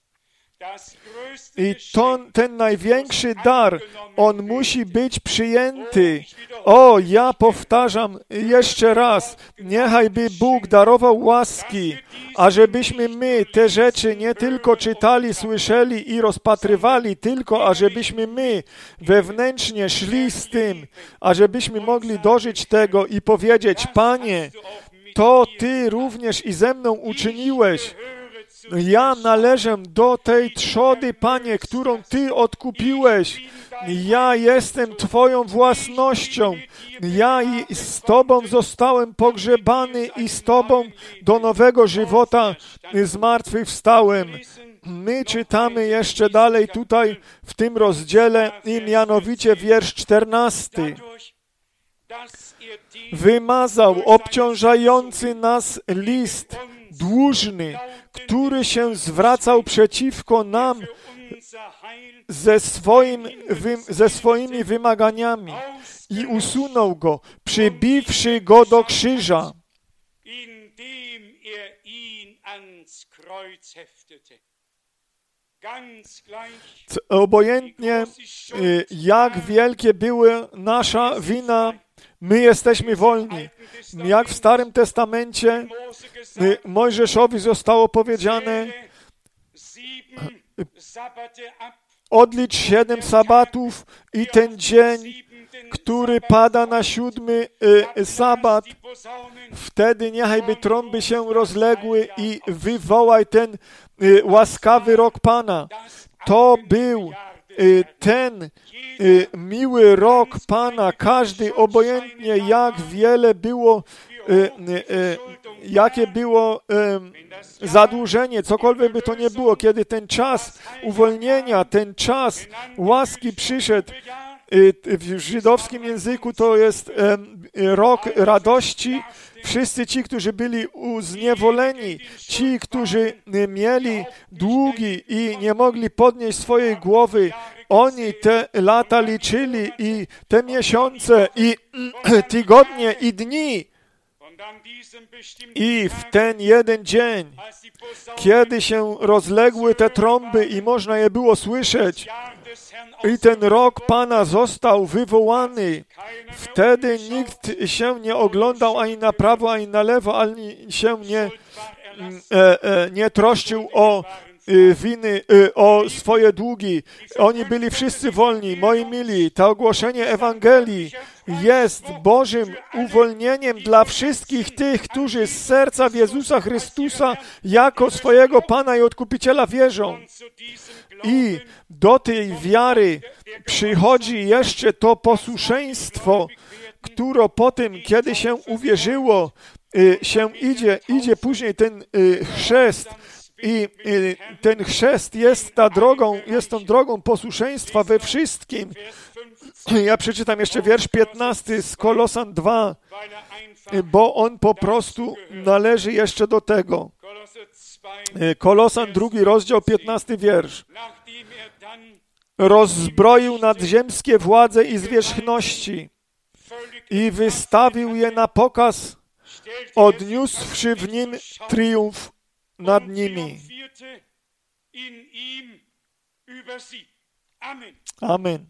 S1: I ten największy dar, on musi być przyjęty. O, ja powtarzam jeszcze raz, niechaj by Bóg darował łaski, ażebyśmy my te rzeczy nie tylko czytali, słyszeli i rozpatrywali, tylko ażebyśmy my wewnętrznie szli z tym, ażebyśmy mogli dożyć tego i powiedzieć: Panie, to Ty również i ze mną uczyniłeś. Ja należę do tej trzody, Panie, którą Ty odkupiłeś. Ja jestem Twoją własnością. Ja i z Tobą zostałem pogrzebany i z Tobą do nowego żywota zmartwychwstałem. My czytamy jeszcze dalej tutaj w tym rozdziale i mianowicie wiersz 14. Wymazał obciążający nas list dłużny, który się zwracał przeciwko nam ze swoimi wymaganiami i usunął go, przybiwszy go do krzyża. Obojętnie jak wielkie były nasza wina, my jesteśmy wolni. Jak w Starym Testamencie Mojżeszowi zostało powiedziane: odlicz 7 sabatów i ten dzień, który pada na 7 sabat, wtedy niechaj trąby się rozległy i wywołaj ten łaskawy rok Pana. To był ten miły rok Pana. Każdy, obojętnie jak wiele było jakie było zadłużenie, cokolwiek by to nie było, kiedy ten czas uwolnienia, ten czas łaski przyszedł, w żydowskim języku to jest rok radości. Wszyscy ci, którzy byli zniewoleni, ci, którzy mieli długi i nie mogli podnieść swojej głowy, oni te lata liczyli i te miesiące i tygodnie i dni. I w ten jeden dzień, kiedy się rozległy te trąby i można je było słyszeć, i ten rok Pana został wywołany, wtedy nikt się nie oglądał ani na prawo, ani na lewo, ani się nie troszczył o winy, o swoje długi. Oni byli wszyscy wolni. Moi mili, to ogłoszenie Ewangelii jest Bożym uwolnieniem dla wszystkich tych, którzy z serca w Jezusa Chrystusa jako swojego Pana i Odkupiciela wierzą. I do tej wiary przychodzi jeszcze to posłuszeństwo, które po tym, kiedy się uwierzyło, się idzie później ten chrzest. I ten chrzest jest tą drogą posłuszeństwa we wszystkim. Ja przeczytam jeszcze wiersz 15 z Kolosan 2, bo on po prostu należy jeszcze do tego. Kolosan 2 rozdział 15 wiersz. Rozzbroił nadziemskie władze i zwierzchności i wystawił je na pokaz, odniósłszy w nim triumf nad nimi. Amen.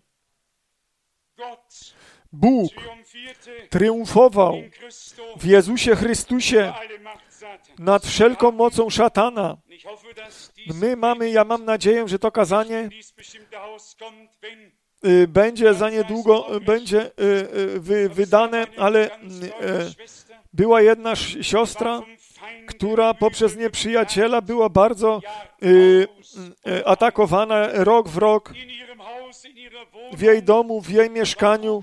S1: Bóg triumfował w Jezusie Chrystusie nad wszelką mocą szatana. Ja mam nadzieję, że to kazanie będzie za niedługo wydane, ale była jedna siostra, która poprzez nieprzyjaciela była bardzo atakowana rok w rok w jej domu, w jej mieszkaniu.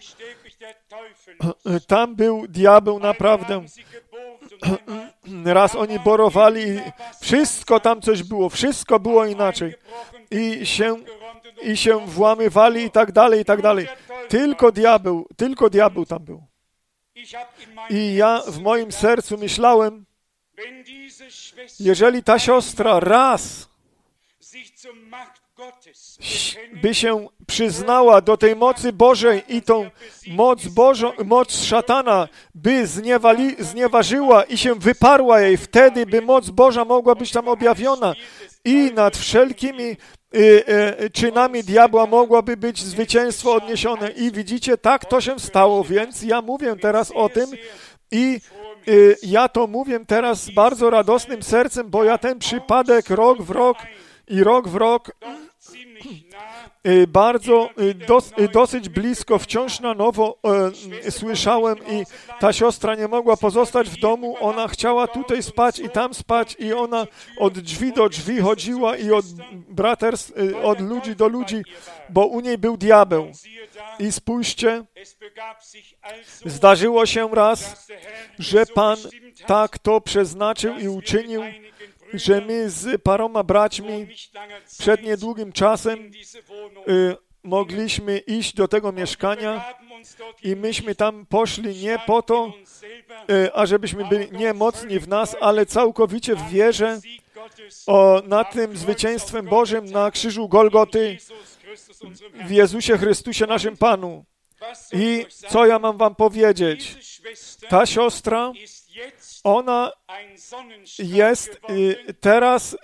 S1: Tam był diabeł naprawdę. Raz oni borowali i wszystko tam coś było, wszystko było inaczej. I się włamywali i tak dalej, i tak dalej. Tylko diabeł tam był. I ja w moim sercu myślałem, jeżeli ta siostra raz by się przyznała do tej mocy Bożej i tą moc szatana by znieważyła i się wyparła jej, wtedy by moc Boża mogła być tam objawiona i nad wszelkimi czynami diabła mogłaby być zwycięstwo odniesione. I widzicie, tak to się stało, więc ja mówię teraz o tym i ja to mówię teraz z bardzo radosnym sercem, bo ja ten przypadek rok w rok bardzo dosyć blisko, wciąż na nowo słyszałem i ta siostra nie mogła pozostać w domu, ona chciała tutaj spać i tam spać i ona od drzwi do drzwi chodziła i od ludzi do ludzi, bo u niej był diabeł. I spójrzcie, zdarzyło się raz, że Pan tak to przeznaczył i uczynił, że my z paroma braćmi przed niedługim czasem mogliśmy iść do tego mieszkania i myśmy tam poszli nie po to, ażebyśmy byli nie mocni w nas, ale całkowicie w wierze nad tym zwycięstwem Bożym na krzyżu Golgoty w Jezusie Chrystusie naszym Panu. I co ja mam wam powiedzieć? Ta siostra, ona jest teraz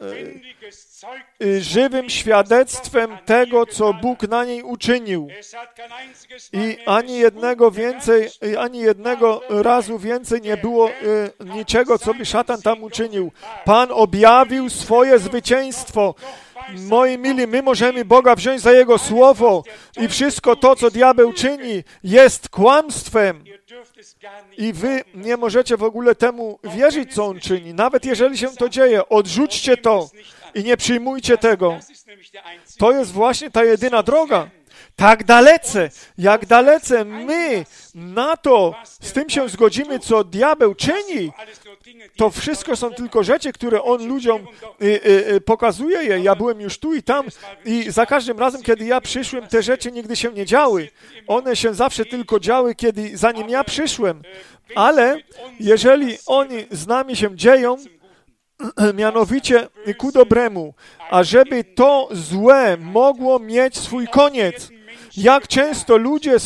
S1: żywym świadectwem tego, co Bóg na niej uczynił. I ani jednego razu więcej nie było niczego, co by szatan tam uczynił. Pan objawił swoje zwycięstwo. Moi mili, my możemy Boga wziąć za Jego słowo i wszystko to, co diabeł czyni, jest kłamstwem. I wy nie możecie w ogóle temu wierzyć, co on czyni. Nawet jeżeli się to dzieje, odrzućcie to i nie przyjmujcie tego. To jest właśnie ta jedyna droga. jak dalece my na to, z tym się zgodzimy, co diabeł czyni, to wszystko są tylko rzeczy, które on ludziom pokazuje je. Ja byłem już tu i tam i za każdym razem, kiedy ja przyszłem, te rzeczy nigdy się nie działy. One się zawsze tylko działy, zanim ja przyszłem. Ale jeżeli oni z nami się dzieją, mianowicie ku dobremu, a żeby to złe mogło mieć swój koniec. Jak często ludzie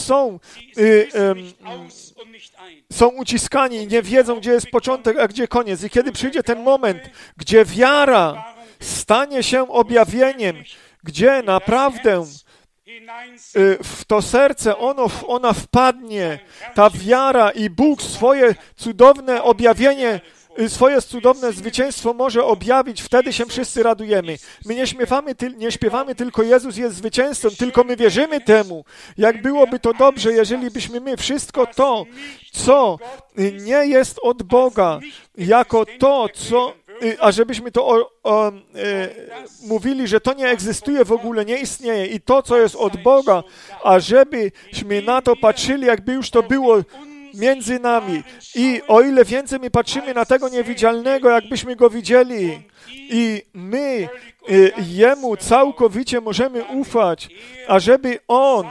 S1: są uciskani i nie wiedzą, gdzie jest początek, a gdzie koniec. I kiedy przyjdzie ten moment, gdzie wiara stanie się objawieniem, gdzie naprawdę w to serce ona wpadnie, ta wiara i Bóg swoje cudowne objawienie, swoje cudowne zwycięstwo może objawić, wtedy się wszyscy radujemy. My nie śpiewamy tylko Jezus jest zwycięzcą, tylko my wierzymy temu. Jak byłoby to dobrze, jeżeli byśmy my wszystko to, co nie jest od Boga, jako to, co a żebyśmy to mówili, że to nie egzystuje w ogóle, nie istnieje i to, co jest od Boga, a żebyśmy na to patrzyli, jakby już to było między nami. I o ile więcej my patrzymy na tego niewidzialnego, jakbyśmy go widzieli i my Jemu całkowicie możemy ufać, ażeby On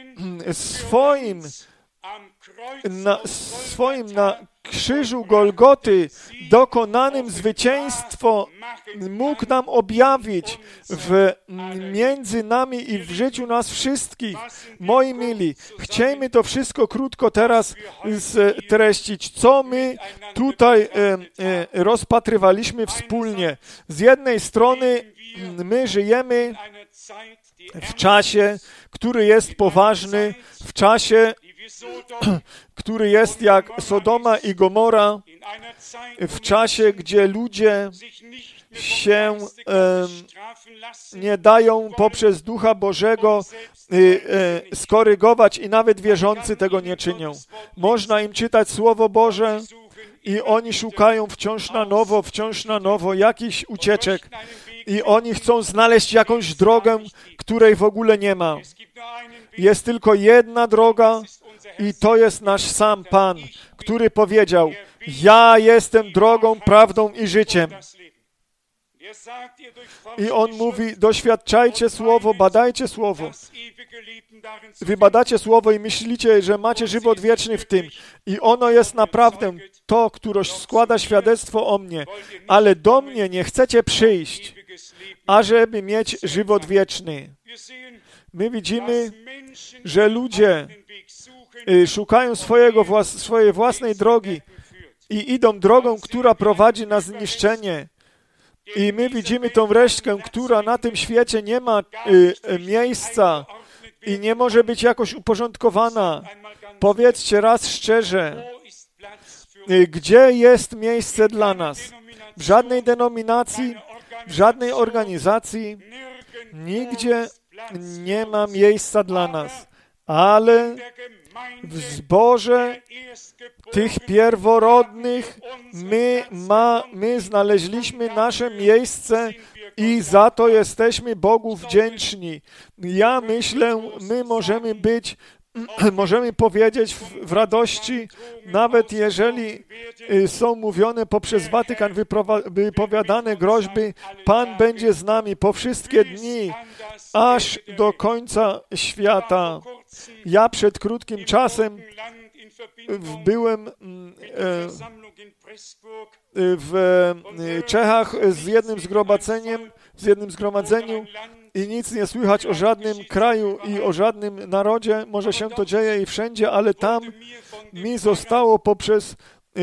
S1: swoim na krzyżu Golgoty dokonanym zwycięstwo mógł nam objawić między nami i w życiu nas wszystkich. Moi mili, chciejmy to wszystko krótko teraz streścić, co my tutaj rozpatrywaliśmy wspólnie. Z jednej strony my żyjemy w czasie, który jest poważny, w czasie, który jest jak Sodoma i Gomora, w czasie, gdzie ludzie się nie dają poprzez Ducha Bożego skorygować i nawet wierzący tego nie czynią. Można im czytać Słowo Boże i oni szukają wciąż na nowo jakichś ucieczek i oni chcą znaleźć jakąś drogę, której w ogóle nie ma. Jest tylko jedna droga i to jest nasz sam Pan, który powiedział: ja jestem drogą, prawdą i życiem. I On mówi: doświadczajcie Słowo, badajcie Słowo. Wy badacie Słowo i myślicie, że macie żywot wieczny w tym. I ono jest naprawdę to, które składa świadectwo o mnie. Ale do mnie nie chcecie przyjść, ażeby mieć żywot wieczny. My widzimy, że ludzie szukają swojej własnej drogi i idą drogą, która prowadzi na zniszczenie. I my widzimy tą resztkę, która na tym świecie nie ma miejsca i nie może być jakoś uporządkowana. Powiedzcie raz szczerze, gdzie jest miejsce dla nas? W żadnej denominacji, w żadnej organizacji, nigdzie nie ma miejsca dla nas. Ale w zborze tych pierworodnych my znaleźliśmy nasze miejsce i za to jesteśmy Bogu wdzięczni. Ja myślę, my możemy powiedzieć w radości, nawet jeżeli są mówione poprzez Watykan wypowiadane groźby, Pan będzie z nami po wszystkie dni, aż do końca świata. Ja przed krótkim czasem byłem w Czechach z jednym zgromadzeniu i nic nie słychać o żadnym kraju i o żadnym narodzie. Może się to dzieje i wszędzie, ale tam mi zostało poprzez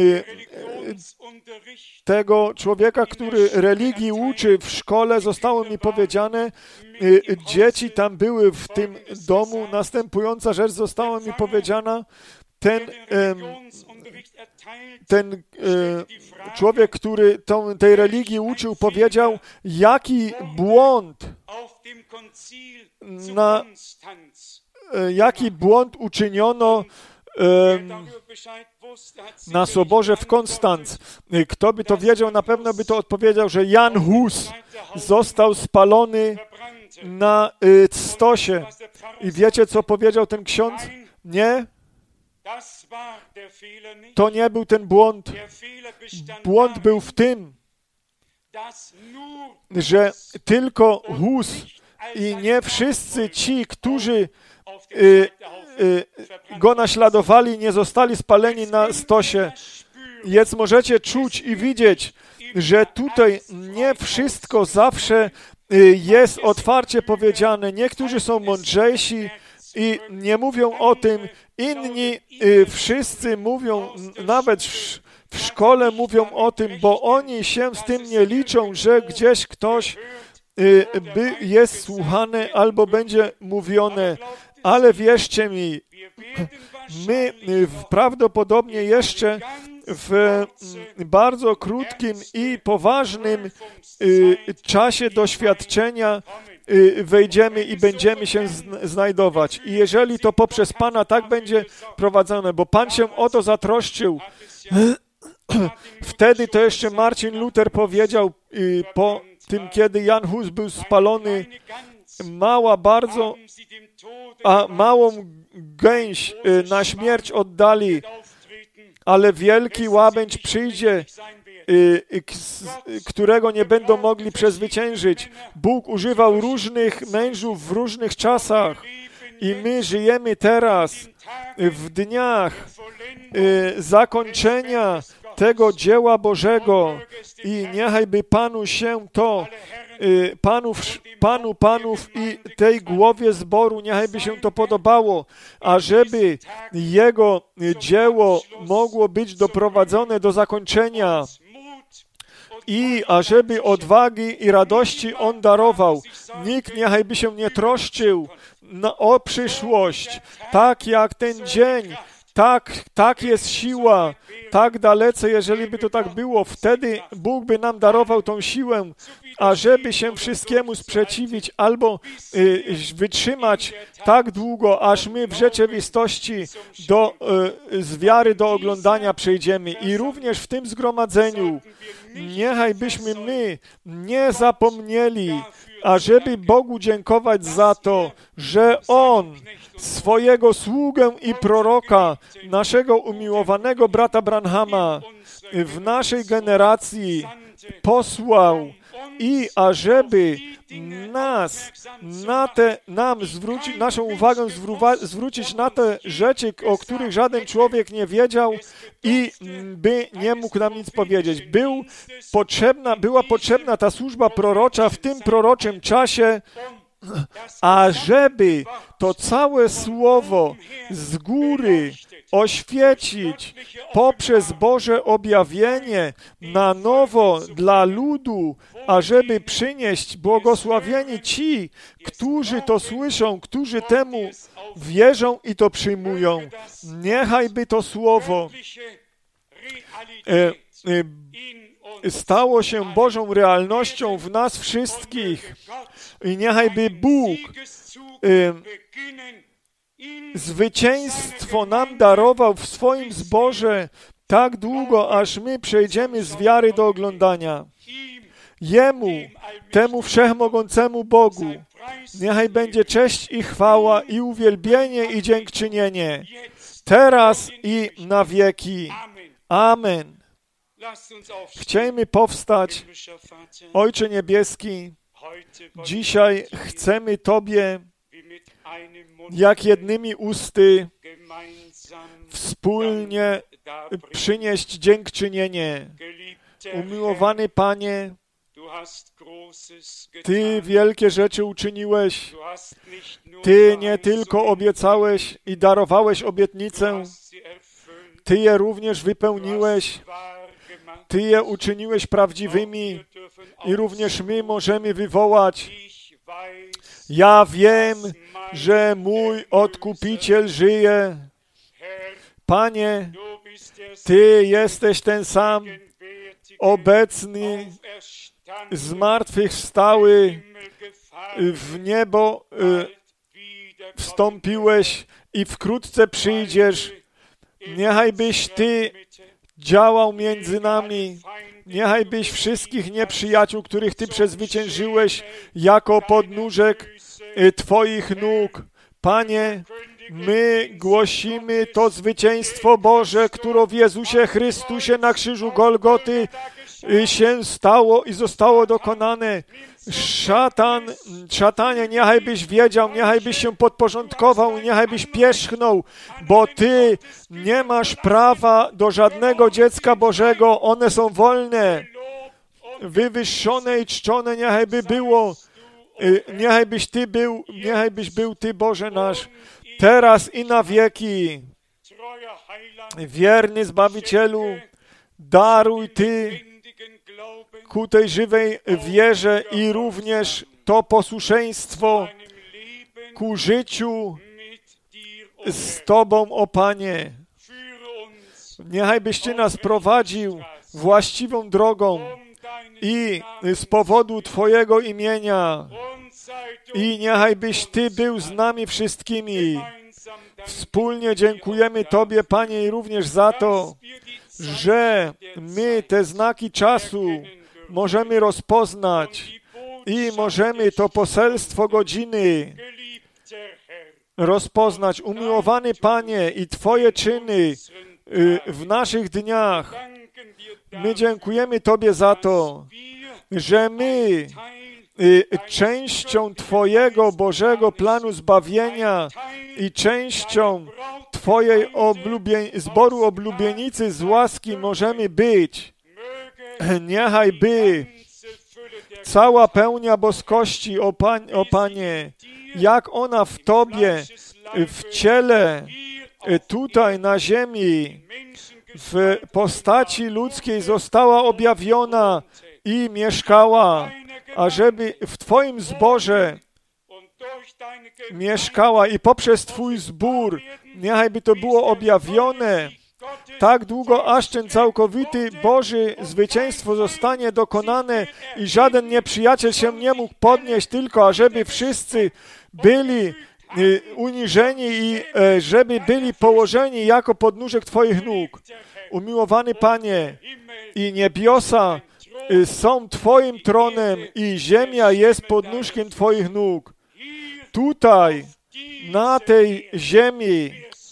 S1: tego człowieka, który religii uczy w szkole, zostało mi powiedziane, dzieci tam były w tym domu, następująca rzecz została mi powiedziana, ten człowiek, który tej religii uczył, powiedział, jaki błąd uczyniono na soborze w Konstanz. Kto by to wiedział, na pewno by to odpowiedział, że Jan Hus został spalony na stosie. I wiecie, co powiedział ten ksiądz? Nie? To nie był ten błąd. Błąd był w tym, że tylko Hus i nie wszyscy ci, którzy go naśladowali, nie zostali spaleni na stosie. Więc możecie czuć i widzieć, że tutaj nie wszystko zawsze jest otwarcie powiedziane. Niektórzy są mądrzejsi i nie mówią o tym. Inni wszyscy mówią, nawet w szkole mówią o tym, bo oni się z tym nie liczą, że gdzieś ktoś jest słuchany albo będzie mówione. Ale wierzcie mi, my prawdopodobnie jeszcze w bardzo krótkim i poważnym czasie doświadczenia wejdziemy i będziemy się znajdować. I jeżeli to poprzez Pana tak będzie prowadzone, bo Pan się o to zatroszczył, wtedy to jeszcze Marcin Luther powiedział po tym, kiedy Jan Hus był spalony, małą gęś na śmierć oddali, ale wielki łabędź przyjdzie, którego nie będą mogli przezwyciężyć. Bóg używał różnych mężów w różnych czasach i my żyjemy teraz w dniach zakończenia tego dzieła Bożego i niechajby Panu się to, Panów i tej głowie zboru, niechajby się to podobało, ażeby Jego dzieło mogło być doprowadzone do zakończenia i ażeby odwagi i radości On darował. Nikt niechajby się nie troszczył o przyszłość, tak jak ten dzień, tak jest siła, tak dalece, jeżeli by to tak było, wtedy Bóg by nam darował tą siłę, ażeby się wszystkiemu sprzeciwić albo wytrzymać tak długo, aż my w rzeczywistości z wiary do oglądania przejdziemy. I również w tym zgromadzeniu niechaj byśmy my nie zapomnieli, ażeby Bogu dziękować za to, że On swojego sługę i proroka, naszego umiłowanego brata Branhama w naszej generacji posłał i ażeby naszą uwagę zwrócić na te rzeczy, o których żaden człowiek nie wiedział i by nie mógł nam nic powiedzieć. Była potrzebna ta służba prorocza w tym proroczym czasie, ażeby to całe słowo z góry oświecić poprzez Boże objawienie na nowo dla ludu, ażeby przynieść błogosławieni ci, którzy to słyszą, którzy temu wierzą i to przyjmują. Niechajby to słowo stało się Bożą realnością w nas wszystkich i niechajby Bóg zwycięstwo nam darował w swoim zborze tak długo, aż my przejdziemy z wiary do oglądania. Jemu, temu wszechmogącemu Bogu, niechaj będzie cześć i chwała i uwielbienie i dziękczynienie, teraz i na wieki. Amen. Chciejmy powstać. Ojcze Niebieski, dzisiaj chcemy Tobie jak jednymi usty wspólnie przynieść dziękczynienie. Umiłowany Panie, Ty wielkie rzeczy uczyniłeś. Ty nie tylko obiecałeś i darowałeś obietnicę, Ty je również wypełniłeś. Ty je uczyniłeś prawdziwymi i również my możemy wywołać: ja wiem, że mój Odkupiciel żyje. Panie, Ty jesteś ten sam, obecny, zmartwychwstały, w niebo wstąpiłeś i wkrótce przyjdziesz. Niechajbyś Ty działał między nami. Niechajbyś wszystkich nieprzyjaciół, których Ty przezwyciężyłeś, jako podnóżek Twoich nóg. Panie, my głosimy to zwycięstwo Boże, które w Jezusie Chrystusie na krzyżu Golgoty się stało i zostało dokonane. Szatanie, niechajbyś wiedział, niechajbyś się podporządkował, niechajbyś pierzchnął, bo Ty nie masz prawa do żadnego dziecka Bożego. One są wolne, wywyższone i czczone, niechajby było. Niechajbyś był Ty, Boże nasz, teraz i na wieki. Wierny Zbawicielu, daruj Ty ku tej żywej wierze i również to posłuszeństwo ku życiu z Tobą, o Panie. Niechajbyś Ty nas prowadził właściwą drogą i z powodu Twojego imienia. I niechajbyś Ty był z nami wszystkimi. Wspólnie dziękujemy Tobie, Panie, i również za to, że my te znaki czasu możemy rozpoznać i możemy to poselstwo godziny rozpoznać. Umiłowany Panie, i Twoje czyny w naszych dniach. My dziękujemy Tobie za to, że my częścią Twojego Bożego planu zbawienia i częścią Twojej zboru oblubienicy z łaski możemy być. Niechaj by cała pełnia boskości, o Panie, jak ona w Tobie, w ciele, tutaj na ziemi, w postaci ludzkiej została objawiona i mieszkała, ażeby w Twoim zborze mieszkała i poprzez Twój zbór, niechajby to było objawione tak długo, aż ten całkowity Boży zwycięstwo zostanie dokonane i żaden nieprzyjaciel się nie mógł podnieść, tylko ażeby wszyscy byli uniżeni i żeby byli położeni jako podnóżek Twoich nóg. Umiłowany Panie, i niebiosa są Twoim tronem i ziemia jest podnóżkiem Twoich nóg. Tutaj, na tej ziemi,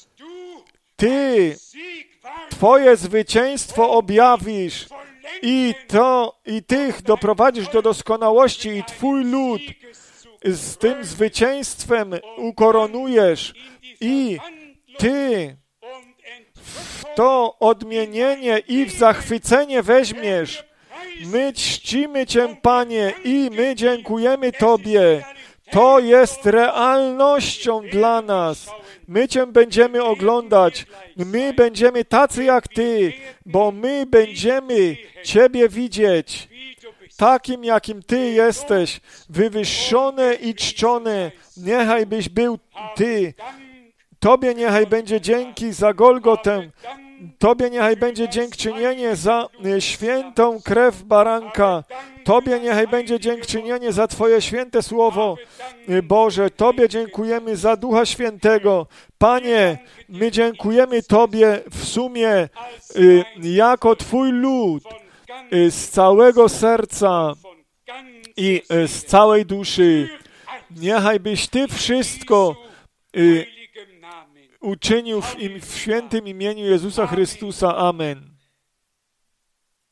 S1: Ty Twoje zwycięstwo objawisz i tych doprowadzisz do doskonałości i Twój lud z tym zwycięstwem ukoronujesz i Ty w to odmienienie i w zachwycenie weźmiesz. My czcimy Cię, Panie, i my dziękujemy Tobie. To jest realnością dla nas. My Cię będziemy oglądać. My będziemy tacy jak Ty, bo my będziemy Ciebie widzieć. Takim, jakim Ty jesteś, wywyższone i czczone. Niechaj byś był Ty. Tobie niechaj będzie dzięki za Golgotę. Tobie niechaj będzie dziękczynienie za świętą krew baranka. Tobie niechaj będzie dziękczynienie za Twoje święte słowo. Boże, Tobie dziękujemy za Ducha Świętego. Panie, my dziękujemy Tobie w sumie jako Twój lud z całego serca i z całej duszy. Niechaj byś Ty wszystko uczynił w świętym imieniu Jezusa Chrystusa. Amen.